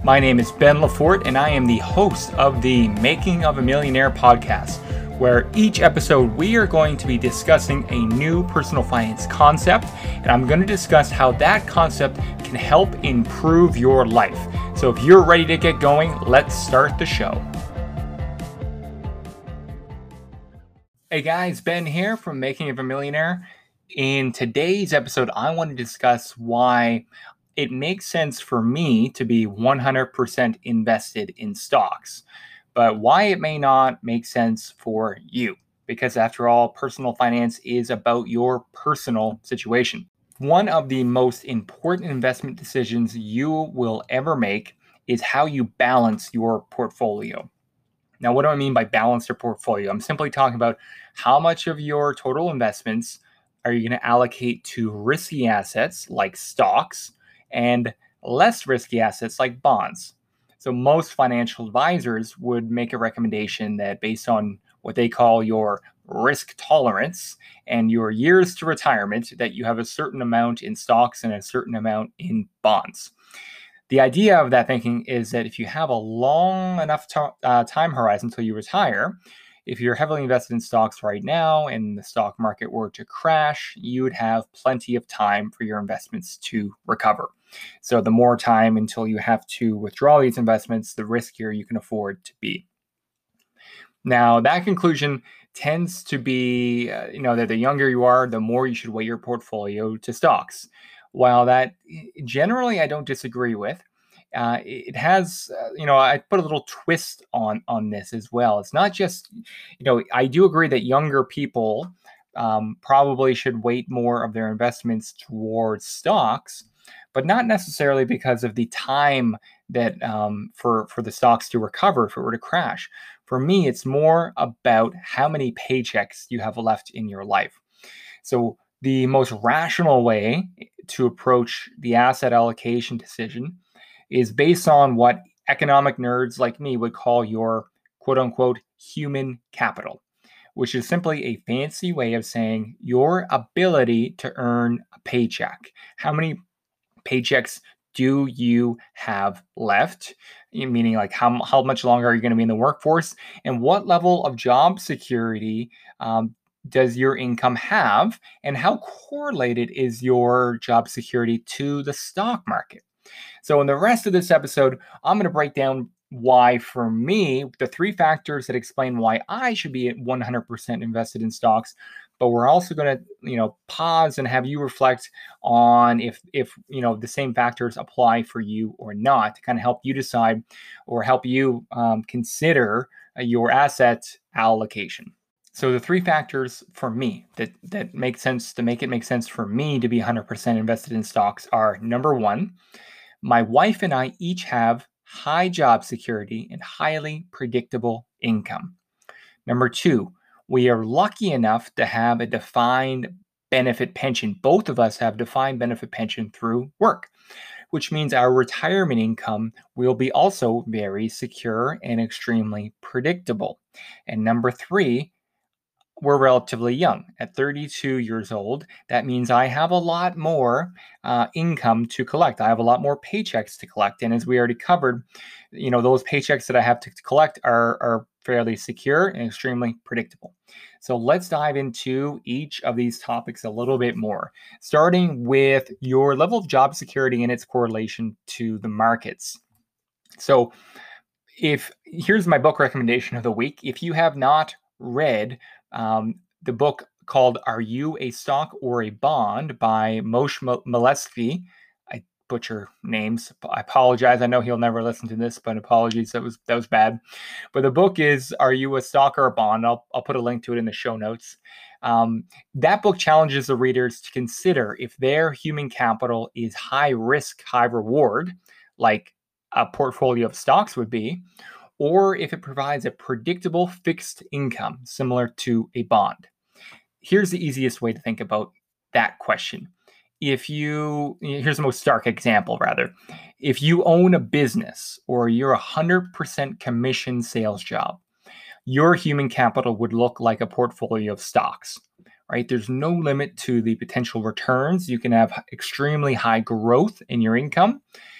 My name is Ben Lafort, and I am the host of the Making of a Millionaire podcast, where each episode we are going to be discussing a new personal finance concept, and I'm going to discuss how that concept can help improve your life. So if you're ready to get going, let's start the show. Hey guys, Ben here from Making of a Millionaire. In today's episode, I want to discuss why it makes sense for me to be 100% invested in stocks, but why it may not make sense for you. Because after all, personal finance is about your personal situation. One of the most important investment decisions you will ever make is how you balance your portfolio. Now, what do I mean by balance your portfolio? I'm simply talking about how much of your total investments are you going to allocate to risky assets like stocks and less risky assets like bonds. So most financial advisors would make a recommendation that based on what they call your risk tolerance and your years to retirement, that you have a certain amount in stocks and a certain amount in bonds. The idea of that thinking is that if you have a long enough time horizon until you retire, if you're heavily invested in stocks right now and the stock market were to crash, you would have plenty of time for your investments to recover. So the more time until you have to withdraw these investments, the riskier you can afford to be. Now, that conclusion tends to be, that the younger you are, the more you should weight your portfolio to stocks. While that generally I don't disagree with, it has, I put a little twist on this as well. It's not just, I do agree that younger people probably should weight more of their investments towards stocks, but not necessarily because of the time that for the stocks to recover if it were to crash. For me, it's more about how many paychecks you have left in your life. So the most rational way to approach the asset allocation decision is based on what economic nerds like me would call your quote unquote human capital, which is simply a fancy way of saying your ability to earn a paycheck. How many paychecks do you have left? Meaning, like, how much longer are you going to be in the workforce? And what level of job security does your income have? And how correlated is your job security to the stock market? So in the rest of this episode, I'm going to break down why, for me, the three factors that explain why I should be 100% invested in stocks. But we're also going to, pause and have you reflect on if the same factors apply for you or not, to kind of help you decide or help you consider your asset allocation. So the three factors for me that make sense to make it make sense for me to be 100% invested in stocks are: number one, my wife and I each have high job security and highly predictable income. Number two, we are lucky enough to have a defined benefit pension. Both of us have defined benefit pension through work, which means our retirement income will be also very secure and extremely predictable. And number three, we're relatively young. At 32 years old, that means I have a lot more income to collect. I have a lot more paychecks to collect. And as we already covered, those paychecks that I have to collect are fairly secure and extremely predictable. So let's dive into each of these topics a little bit more, starting with your level of job security and its correlation to the markets. So here's my book recommendation of the week. If you have not read the book called Are You a Stock or a Bond by Moshe Milevsky. I butcher names. I apologize. I know he'll never listen to this, but apologies. That was bad. But the book is Are You a Stock or a Bond? I'll put a link to it in the show notes. That book challenges the readers to consider if their human capital is high risk, high reward, like a portfolio of stocks would be, or if it provides a predictable fixed income similar to a bond. Here's the easiest way to think about that question. Here's the most stark example, rather. If you own a business or you're a 100% commission sales job, your human capital would look like a portfolio of stocks, right? There's no limit to the potential returns. You can have extremely high growth in your income,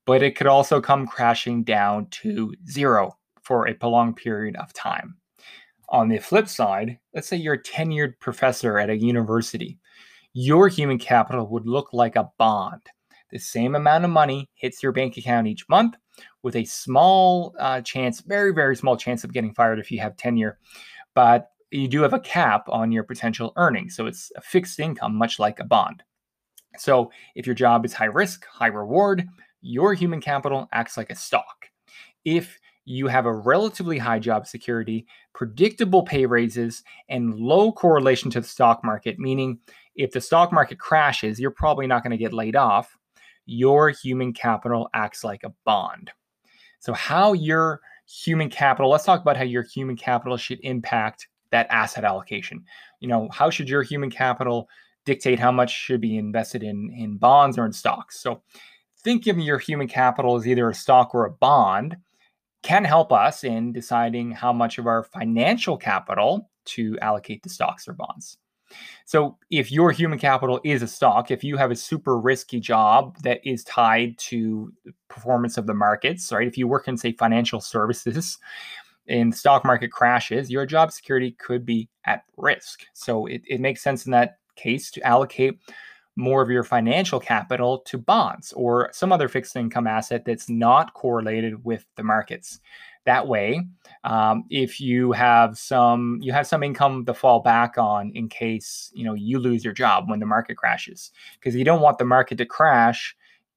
but it could also come crashing down to zero for a prolonged period of time. On the flip side, let's say you're a tenured professor at a university. Your human capital would look like a bond. The same amount of money hits your bank account each month with a small chance, very, very small chance of getting fired if you have tenure. But you do have a cap on your potential earnings. So it's a fixed income, much like a bond. So if your job is high risk, high reward, your human capital acts like a stock. If you have a relatively high job security, predictable pay raises, and low correlation to the stock market, meaning if the stock market crashes, you're probably not going to get laid off, your human capital acts like a bond. So how your human capital, let's talk about how your human capital should impact that asset allocation. How should your human capital dictate how much should be invested in bonds or in stocks? So think of your human capital as either a stock or a bond can help us in deciding how much of our financial capital to allocate to stocks or bonds. So if your human capital is a stock, if you have a super risky job that is tied to the performance of the markets, right? If you work in, say, financial services and the stock market crashes, your job security could be at risk. So it makes sense in that case to allocate more of your financial capital to bonds or some other fixed income asset that's not correlated with the markets. That way, if you have some income to fall back on in case you lose your job when the market crashes, because you don't want the market to crash.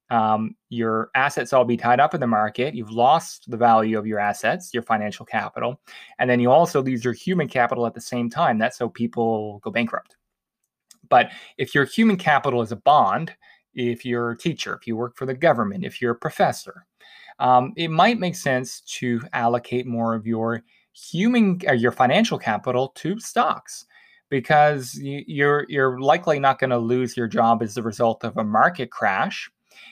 Your assets all be tied up in the market. You've lost the value of your assets, your financial capital, and then you also lose your human capital at the same time. That's how people go bankrupt. But if your human capital is a bond, if you're a teacher, if you work for the government, if you're a professor, it might make sense to allocate more of your your financial capital to stocks, because you're likely not going to lose your job as a result of a market crash,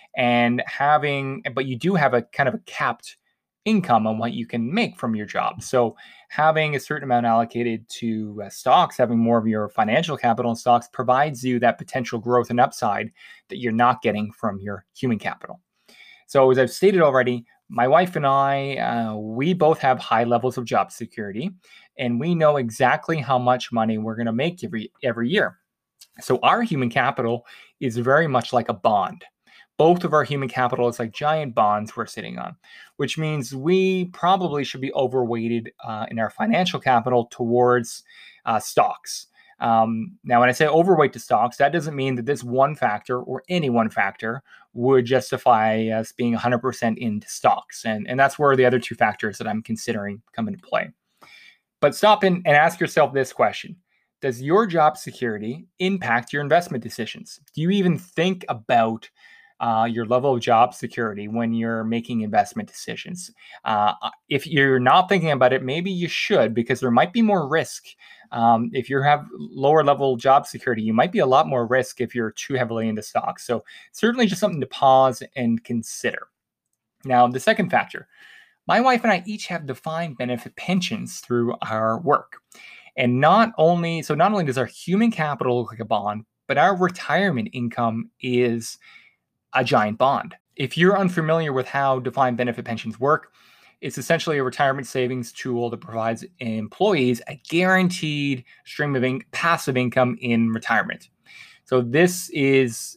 but you do have a kind of a capped income on what you can make from your job. So having a certain amount allocated to stocks, having more of your financial capital in stocks provides you that potential growth and upside that you're not getting from your human capital. So as I've stated already, my wife and I, we both have high levels of job security, and we know exactly how much money we're going to make every year. So our human capital is very much like a bond. Both of our human capital is like giant bonds we're sitting on, which means we probably should be overweighted in our financial capital towards stocks. Now, when I say overweight to stocks, that doesn't mean that this one factor or any one factor would justify us being 100% into stocks. And that's where the other two factors that I'm considering come into play. But stop and ask yourself this question. Does your job security impact your investment decisions? Do you even think about your level of job security when you're making investment decisions? If you're not thinking about it, maybe you should, because there might be more risk. If you have lower level job security, you might be a lot more risk if you're too heavily into stocks. So certainly just something to pause and consider. Now, the second factor, my wife and I each have defined benefit pensions through our work. And not only does our human capital look like a bond, but our retirement income is a giant bond. If you're unfamiliar with how defined benefit pensions work, it's essentially a retirement savings tool that provides employees a guaranteed stream of passive income in retirement. So this is,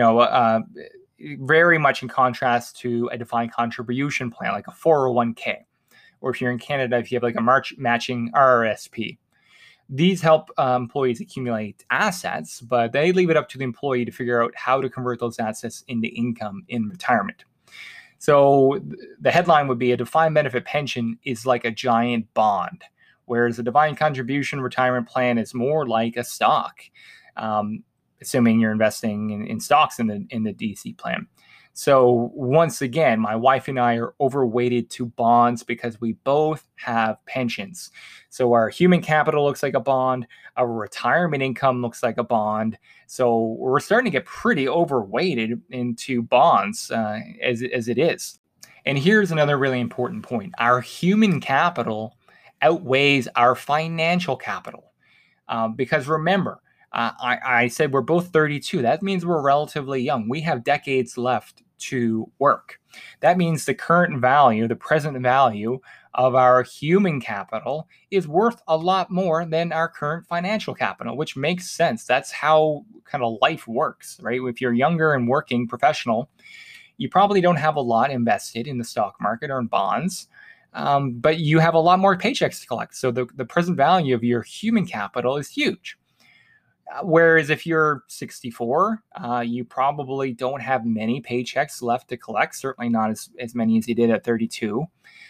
very much in contrast to a defined contribution plan like a 401k, or if you're in Canada, if you have like a matching RRSP. These help employees accumulate assets, but they leave it up to the employee to figure out how to convert those assets into income in retirement. So the headline would be a defined benefit pension is like a giant bond, whereas a defined contribution retirement plan is more like a stock, assuming you're investing in stocks in the DC plan. So once again, my wife and I are overweighted to bonds because we both have pensions. So our human capital looks like a bond. Our retirement income looks like a bond. So we're starting to get pretty overweighted into bonds as it is. And here's another really important point. Our human capital outweighs our financial capital. Because remember, I said we're both 32. That means we're relatively young. We have decades left to work. That means the current value, the present value of our human capital is worth a lot more than our current financial capital, which makes sense. That's how kind of life works, right? If you're younger and working professional, you probably don't have a lot invested in the stock market or in bonds, but you have a lot more paychecks to collect. So the present value of your human capital is huge. Whereas if you're 64, you probably don't have many paychecks left to collect, certainly not as many as you did at 32.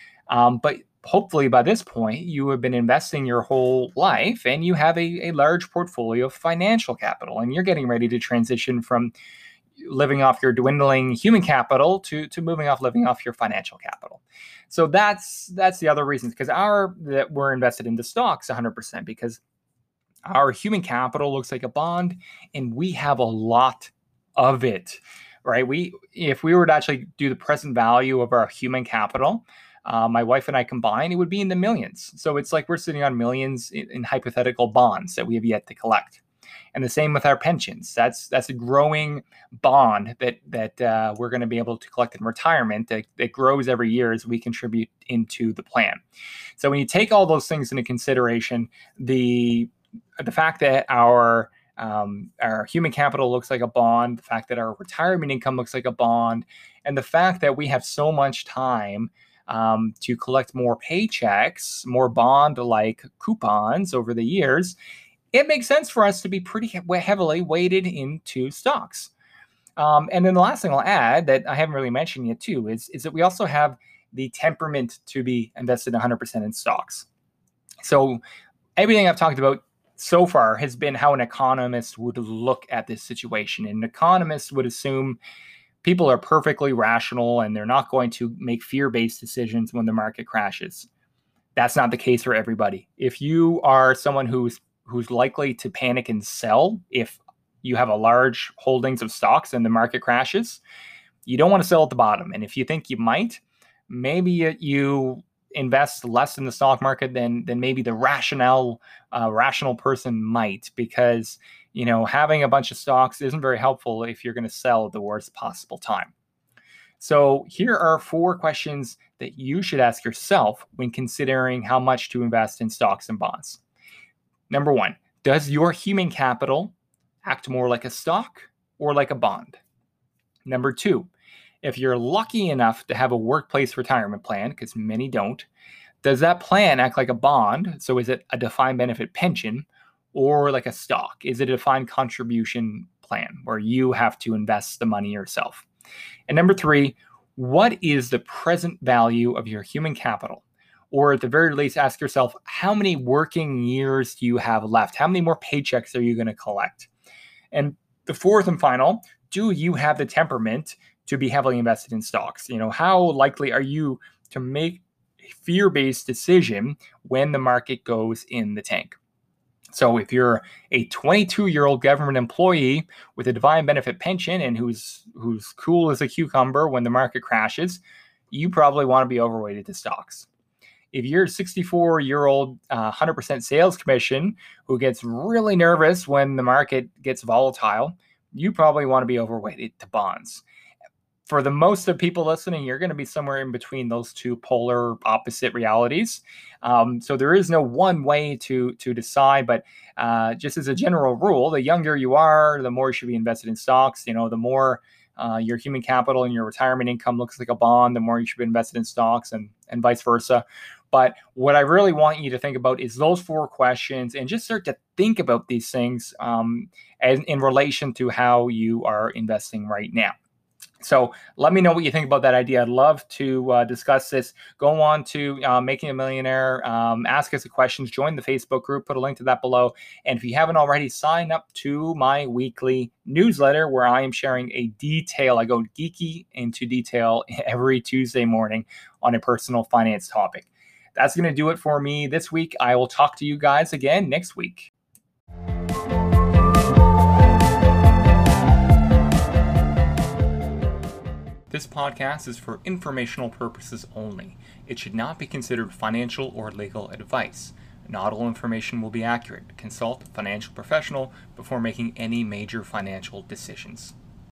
But hopefully by this point, you have been investing your whole life and you have a large portfolio of financial capital, and you're getting ready to transition from living off your dwindling human capital to moving off living off your financial capital. So that's the other reasons, because that we're invested into stocks 100%, because our human capital looks like a bond and we have a lot of it, right? If we were to actually do the present value of our human capital, my wife and I combined, it would be in the millions. So it's like we're sitting on millions in hypothetical bonds that we have yet to collect. And the same with our pensions. That's a growing bond that we're going to be able to collect in retirement that grows every year as we contribute into the plan. So when you take all those things into consideration, the fact that our human capital looks like a bond, the fact that our retirement income looks like a bond, and the fact that we have so much time to collect more paychecks, more bond-like coupons over the years, it makes sense for us to be pretty heavily weighted into stocks. And then the last thing I'll add that I haven't really mentioned yet too is that we also have the temperament to be invested 100% in stocks. So everything I've talked about so far has been how an economist would look at this situation. An economist would assume people are perfectly rational and they're not going to make fear-based decisions when the market crashes. That's not the case for everybody. If you are someone who's likely to panic and sell if you have a large holdings of stocks and the market crashes, you don't want to sell at the bottom. And if you think you might, maybe you invest less in the stock market than maybe the rational person might, because having a bunch of stocks isn't very helpful if you're going to sell at the worst possible time. So here are 4 questions that you should ask yourself when considering how much to invest in stocks and bonds. Number 1, does your human capital act more like a stock or like a bond? Number 2, if you're lucky enough to have a workplace retirement plan, because many don't, does that plan act like a bond? So is it a defined benefit pension or like a stock? Is it a defined contribution plan where you have to invest the money yourself? And number 3, what is the present value of your human capital? Or at the very least, ask yourself, how many working years do you have left? How many more paychecks are you going to collect? And the 4th and final, do you have the temperament to be heavily invested in stocks? How likely are you to make a fear-based decision when the market goes in the tank? So if you're a 22-year-old government employee with a defined benefit pension and who's cool as a cucumber when the market crashes, you probably want to be overweighted to stocks. If you're a 64-year-old 100% sales commission who gets really nervous when the market gets volatile, you probably want to be overweighted to bonds. For the most of people listening, you're going to be somewhere in between those two polar opposite realities. So there is no one way to decide, but just as a general rule, the younger you are, the more you should be invested in stocks. The more your human capital and your retirement income looks like a bond, the more you should be invested in stocks, and vice versa. But what I really want you to think about is those 4 questions and just start to think about these things as in relation to how you are investing right now. So let me know what you think about that idea. I'd love to discuss this. Go on to Making a Millionaire, ask us questions, join the Facebook group, put a link to that below. And if you haven't already, sign up to my weekly newsletter where I am sharing I go geeky into detail every Tuesday morning on a personal finance topic. That's going to do it for me this week. I will talk to you guys again next week. This podcast is for informational purposes only. It should not be considered financial or legal advice. Not all information will be accurate. Consult a financial professional before making any major financial decisions.